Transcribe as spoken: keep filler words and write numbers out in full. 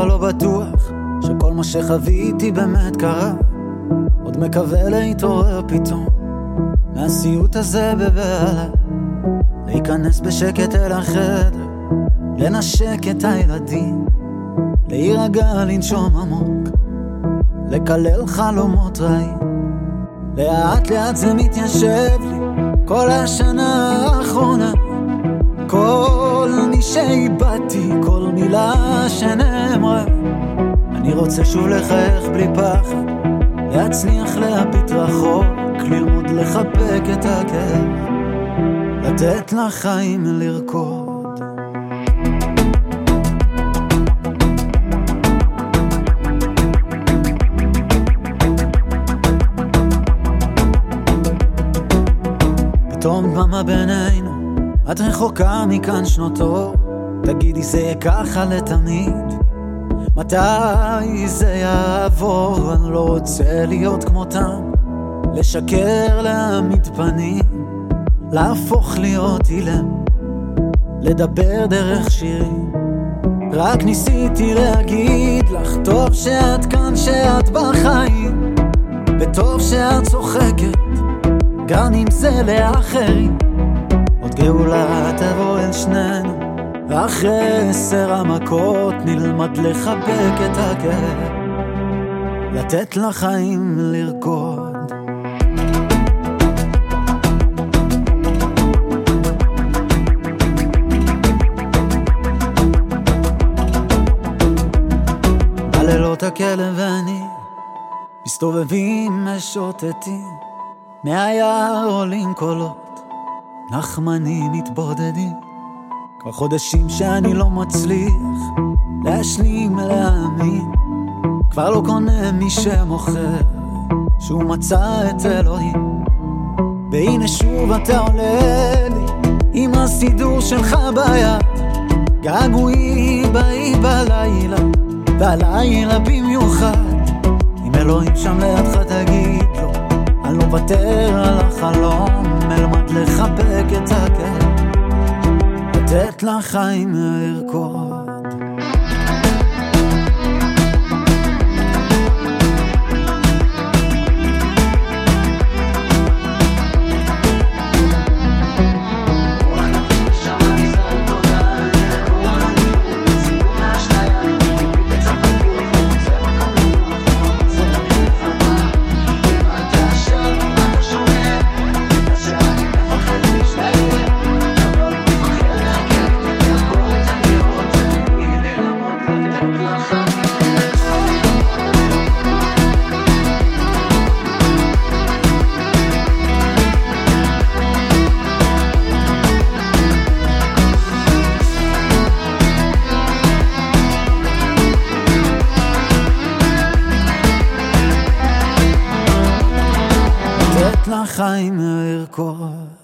כבר לא בטוח שכל מה שחוויתי באמת קרה. עוד מקווה להתעורר פתאום מהסיוט הזה בבהלה, להיכנס בשקט אל החדר, לנשק את הילדים, להירגע, לנשום עמוק, לקלל חלומות רעים. לאט לאט זה מתיישב לי כל השנה האחרונה, כל מי שאיבדתי, כל מילה שנאמרה. אני רוצה שוב לחייך בלי פחד, להצליח להביט רחוק, ללמוד לחבק את הכאב, לתת לחיים לרקוד. פתאום דממה בינינו, את רחוקה מכאן שנות אור. תגידי זה יהיה ככה לתמיד, מתי זה יעבור? אני לא רוצה להיות כמותם, לשקר, להעמיד פנים, להפוך להיות אילם, לדבר דרך שירים. רק ניסיתי להגיד לך טוב שאת כאן, שאת בחיים, וטוב שאת צוחקת גם אם זה לאחרים. עוד גאולה תבוא אל שנינו, אחרי עשר המכות נלמד לחבק את הכאב, לתת לחיים לרקוד. בלילות הכלב ואני מסתובבים משוטטים, מהיער עולים קולות, נחמנים מתבודדים. כבר חודשים שאני לא מצליח להשלים להאמין, כבר לא קונה מי שמוכר שהוא מצא את אלוהים. והנה שוב אתה עולה לי עם הסידור שלך ביד, געגועים באים בלילה, בלילה במיוחד. אם אלוהים שם לידך תגיד לו, אני לא מוותר על החלום, אלמד לחבק את הכאב, לתת לחיים לרקוד. לחיים לרקוד.